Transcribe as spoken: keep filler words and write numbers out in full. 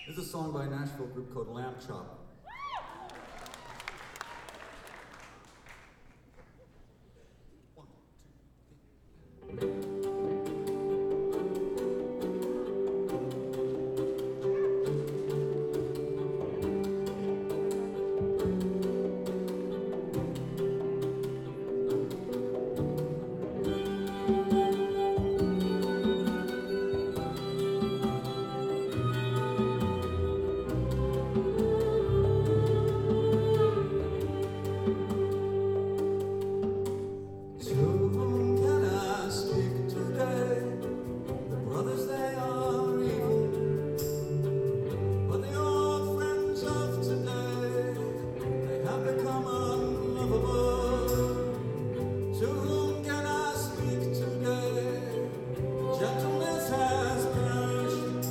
This is a song by a Nashville group called Lamb Chop.